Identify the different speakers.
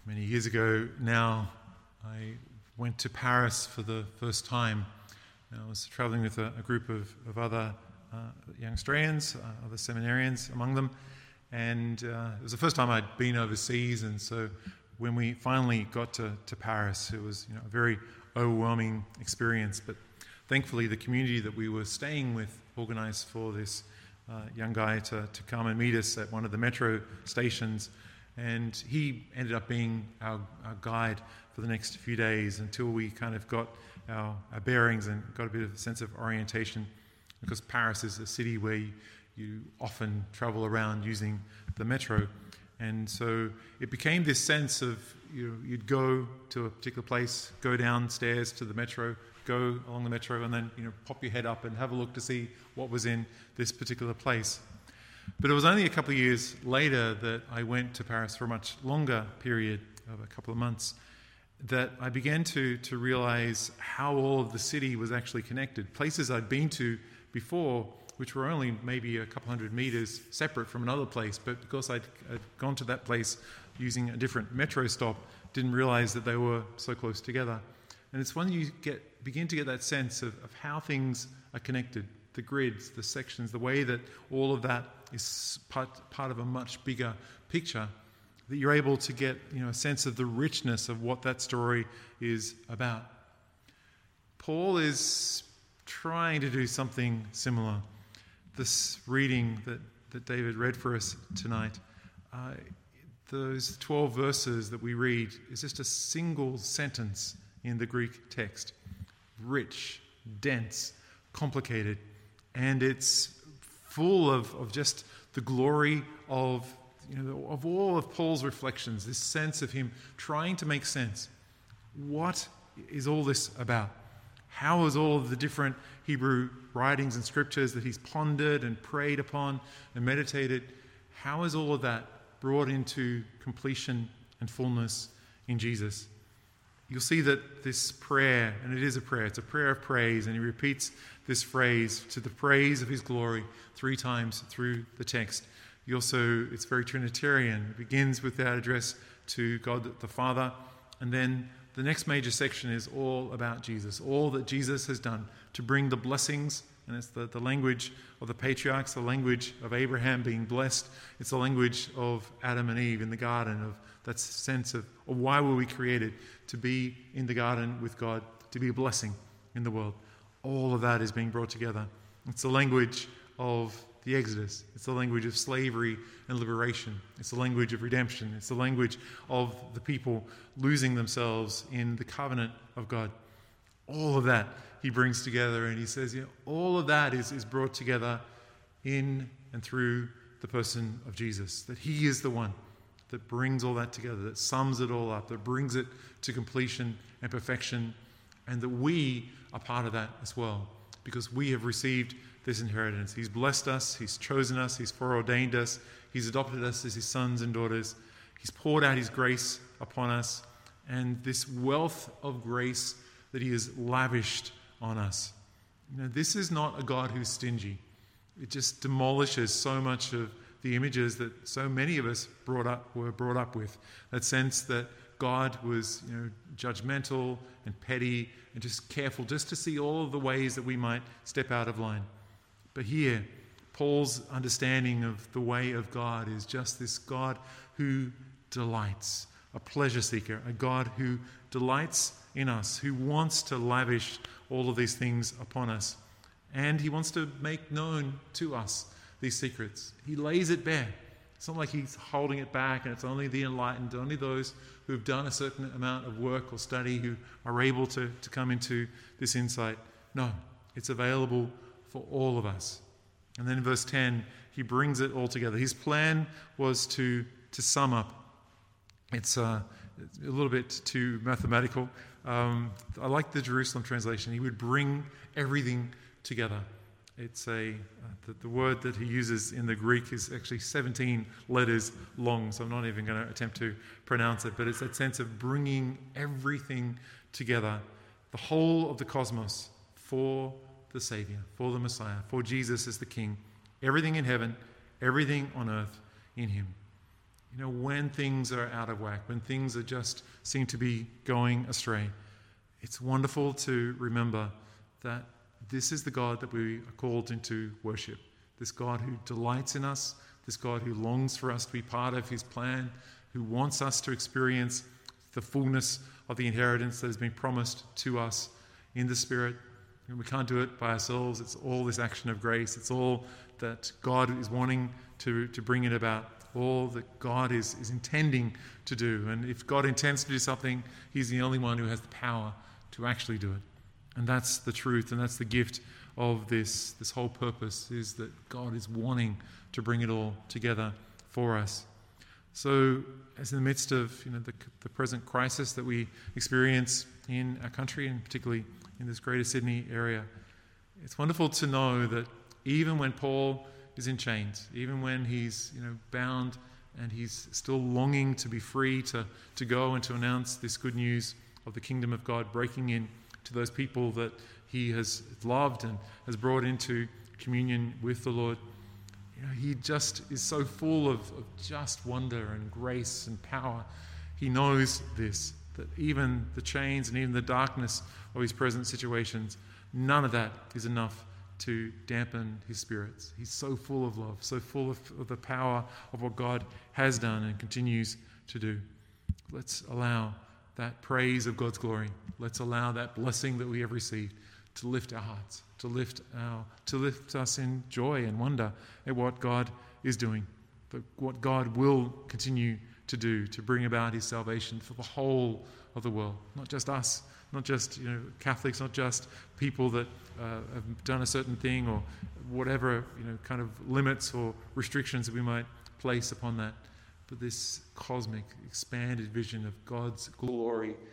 Speaker 1: many years ago now, I went to Paris for the first time. I was traveling with a group of other young Australians, other seminarians among them, and it was the first time I'd been overseas, and so when we finally got to Paris, it was a very overwhelming experience. But thankfully, the community that we were staying with organised for this young guy to come and meet us at one of the metro stations, and he ended up being our guide for the next few days until we kind of got our bearings and got a bit of a sense of orientation, because Paris is a city where you often travel around using the metro. And so it became this sense of you'd go to a particular place, go downstairs to the metro, go along the metro, and then pop your head up and have a look to see what was in this particular place. But it was only a couple of years later that I went to Paris for a much longer period of a couple of months that I began to realize how all of the city was actually connected. Places I'd been to before, which were only maybe a couple hundred meters separate from another place, but because I'd gone to that place using a different metro stop, didn't realize that they were so close together. And it's when you begin to get that sense of how things are connected, the grids, the sections, the way that all of that is part of a much bigger picture, that you're able to get a sense of the richness of what that story is about. Paul is trying to do something similar. This reading that David read for us tonight, those 12 verses that we read is just a single sentence in the Greek text. Rich, dense, complicated, and it's full of just the glory of all of Paul's reflections, this sense of him trying to make sense. What is all this about? How is all of the different Hebrew writings and scriptures that he's pondered and prayed upon and meditated, how is all of that brought into completion and fullness in Jesus? You'll see that this prayer, and it is a prayer, it's a prayer of praise, and he repeats this phrase, to the praise of his glory, 3 times through the text. It's very Trinitarian. It begins with that address to God the Father, and then the next major section is all about Jesus, all that Jesus has done to bring the blessings, and it's the language of the patriarchs, the language of Abraham being blessed. It's the language of Adam and Eve in the garden, of that sense of why were we created, to be in the garden with God, to be a blessing in the world. All of that is being brought together. It's the language of the Exodus. It's the language of slavery and liberation. It's the language of redemption. It's the language of the people losing themselves in the covenant of God. All of that he brings together, and he says, all of that is brought together in and through the person of Jesus, that he is the one that brings all that together, that sums it all up, that brings it to completion and perfection, and that we are part of that as well, because we have received this inheritance. He's blessed us, he's chosen us, he's foreordained us, he's adopted us as his sons and daughters, he's poured out his grace upon us, and this wealth of grace that he has lavished on us. This is not a God who's stingy. It just demolishes so much of the images that so many of us were brought up with. That sense that God was judgmental and petty and just careful just to see all of the ways that we might step out of line. But here, Paul's understanding of the way of God is just this God who delights, a pleasure seeker, a God who delights in us, who wants to lavish all of these things upon us. And he wants to make known to us these secrets. He lays it bare. It's not like he's holding it back and it's only the enlightened, only those who have done a certain amount of work or study who are able to come into this insight. No, it's available for all of us. And then in verse 10, he brings it all together. His plan was to sum up. It's a little bit too mathematical. I like the Jerusalem translation. He would bring everything together. It's the word that he uses in the Greek is actually 17 letters long, so I'm not even going to attempt to pronounce it, but it's that sense of bringing everything together, the whole of the cosmos for the Savior, for the Messiah, for Jesus as the King. Everything in heaven, everything on earth in him. when things are out of whack, when things are just seem to be going astray, it's wonderful to remember that this is the God that we are called into worship. This God who delights in us, this God who longs for us to be part of his plan, who wants us to experience the fullness of the inheritance that has been promised to us in the Spirit. And we can't do it by ourselves. It's all this action of grace. It's all that God is wanting to bring it about. All that God is intending to do. And if God intends to do something, he's the only one who has the power to actually do it. And that's the truth, and that's the gift of this whole purpose, is that God is wanting to bring it all together for us. So, as in the midst of the present crisis that we experience in our country, and particularly in this Greater Sydney area, it's wonderful to know that even when Paul is in chains, even when he's bound and he's still longing to be free to go and to announce this good news of the kingdom of God breaking in to those people that he has loved and has brought into communion with the Lord, he just is so full of just wonder and grace and power. He knows this, that even the chains and even the darkness of his present situations, none of that is enough to dampen his spirits. He's so full of love, so full of the power of what God has done and continues to do. Let's allow that praise of God's glory. Let's allow that blessing that we have received to lift our hearts, to lift us in joy and wonder at what God is doing, but what God will continue to do to bring about his salvation for the whole of the world, not just us, not just Catholics, not just people that have done a certain thing or whatever kind of limits or restrictions that we might place upon that, but this cosmic, expanded vision of God's glory